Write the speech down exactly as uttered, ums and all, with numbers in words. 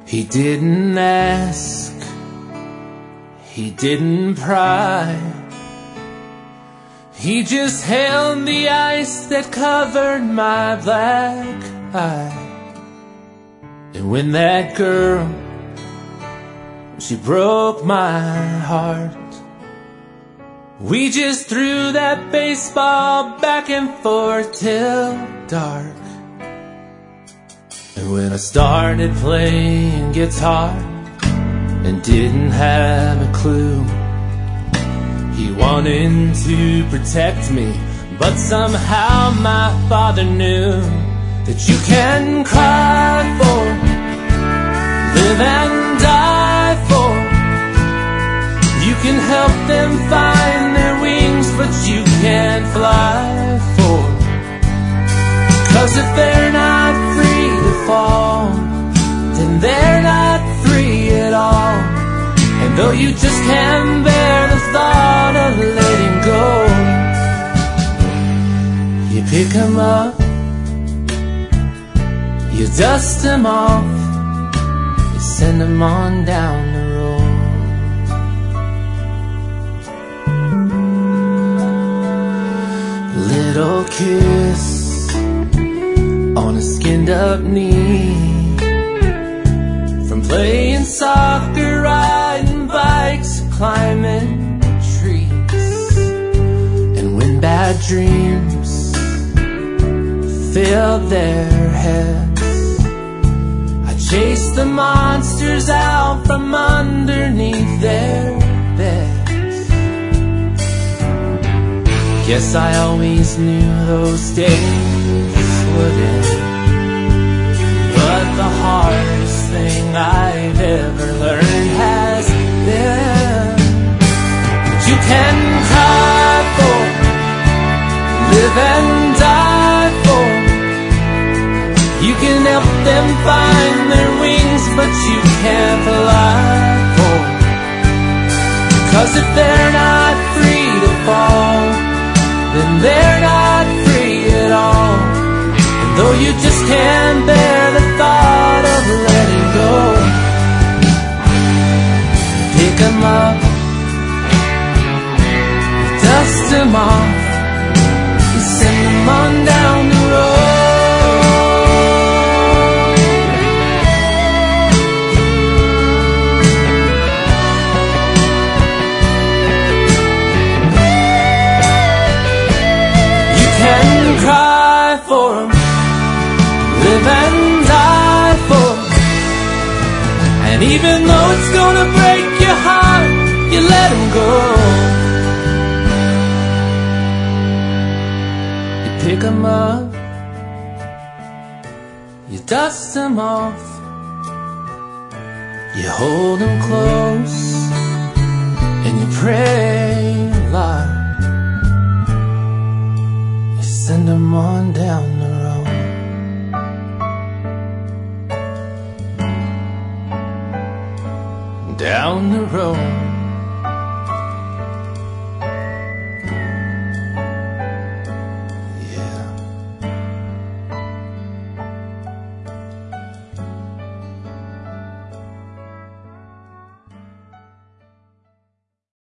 He didn't ask, he didn't pry. He just held the ice that covered my black eye. And when that girl, she broke my heart, we just threw that baseball back and forth till dark. And when I started playing guitar and didn't have a clue, he wanted to protect me, but somehow my father knew that you can cry for, live and die for. You can help them find their wings, but you can't fly for. 'Cause if they're not free to fall, then they're not free at all. And though you just can't bear the thought of letting go, you pick 'em up, you dust 'em off, you send 'em on down the road. Little kiss on a skinned up knee, from playing soccer, riding bikes, climbing trees. And when bad dreams filled their heads, I chased the monsters out from underneath their beds. Guess I always knew those days would end, but the hardest thing I've ever learned has been that you can cry for, live and die for. You can help them find their wings, but you can't fly for. 'Cause if they're not free to fall, then they're not free at all. And though you just can't bear the thought of letting go, pick 'em up, dust 'em off, you send 'em on down the road. You can cry for 'em, live and die for 'em. And even though it's gonna break your heart, you let 'em go. You pick 'em up, you dust 'em off, you hold 'em close, and you pray a lot. You send 'em on down.